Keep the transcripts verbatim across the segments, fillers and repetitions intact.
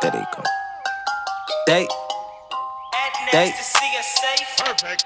There they go. They, they, Perfect.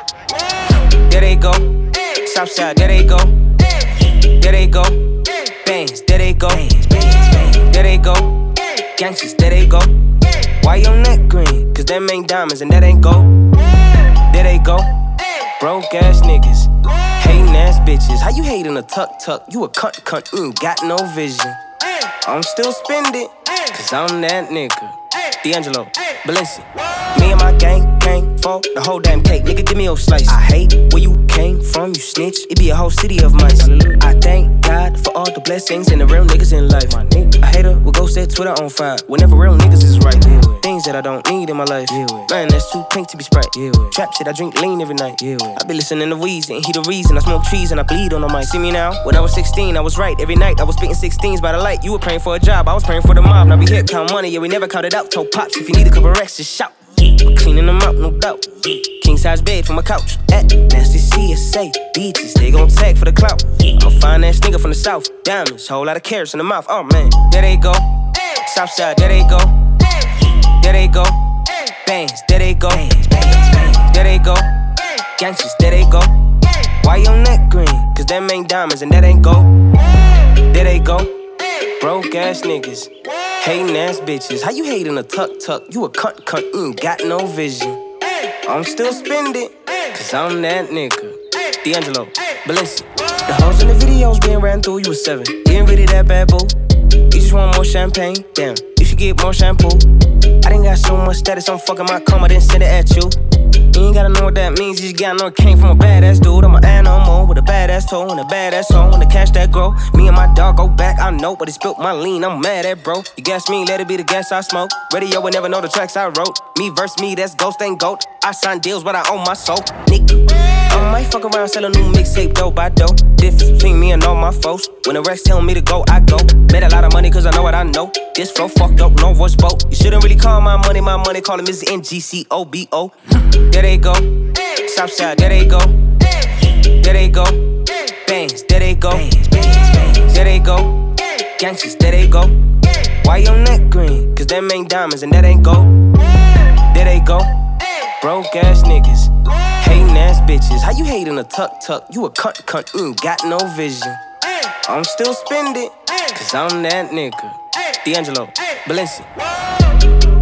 there they go. Southside, there they go. There they go. Bangs, there they go. There they go. Gangsters, there they go. Why your neck green? Cause them ain't diamonds and that ain't gold. There they go. Broke ass niggas, hating ass bitches. How you hating a tuck tuck? You a cunt cunt, you ain't got no vision. I'm still spending, cause I'm that nigga. D'Angelo, Balenci. Me and my gang came for the whole damn cake. Nigga, give me your slice. I hate where you came from, you snitch. It be a whole city of mice. I thank God for all the blessings and the real niggas in life. A hater will go set Twitter on fire whenever real niggas is right. Things that I don't need in my life. Man, that's too pink to be Sprite. Trap shit, I drink lean every night. I be listening to Weezy and he the reason. I smoke trees and I bleed on the mic. See me now? When I was sixteen, I was right. Every night I was spitting sixteens by the light. You were praying for a job, I was praying for the mob. Now we here count money, yeah, we never counted out. Told pops if you need a couple racks, just shout. I'm cleaning them out, no doubt. King size bed for my couch. At nasty C S A beaches, they gon' tag for the clout. I'm a fine ass nigga from the south. Diamonds, whole lot of carrots in the mouth. Oh man, there they go. Southside, there they go. There they go. Bangs, there they go. There they go. Gangsters, there they go. Why your neck green? Cause them ain't diamonds and that ain't gold. There they go. Broke ass niggas, hating ass bitches. How you hating a tuck tuck? You a cunt cunt, you ain't got no vision. I'm still spending, cause I'm that nigga. D'Angelo, Balenci. The hoes in the videos being ran through, you was seven. You ain't really that bad, boo. You just want more champagne? Damn, you should get more shampoo. I done got so much status, I'm fucking my comb, I didn't send it at you. You ain't gotta know what that means, you just gotta know it came from a badass dude. I'm an animal with a badass toe and a badass soul and the cash that grow. Me and my dog go back, I know, but he spilt my lean, I'm mad at bro. You gas me, let it be the gas I smoke. Radio would never know the tracks I wrote. Me versus me, that's ghost ain't goat. I sign deals, but I own my soul. Nigga, I might fuck around, sell a new mixtape dough by dough. Difference between me and all my folks. When the Rex tell me to go, I go. Bet a lot of money cause I know what I know. This flow fucked up, no voice boat. You shouldn't really call my money my money, call it Missus N G C O B O. There they go. Southside, there they go. There they go. Bangs, there they go. There they go. Gangsters, there they go. Why your neck green? Cause them ain't diamonds and that ain't gold. There they go. Broke ass niggas, hating ass bitches. How you hating a tuck tuck? You a cunt cunt, you ain't got no vision. I'm still spending, cause I'm that nigga. D'Angelo, Balenci.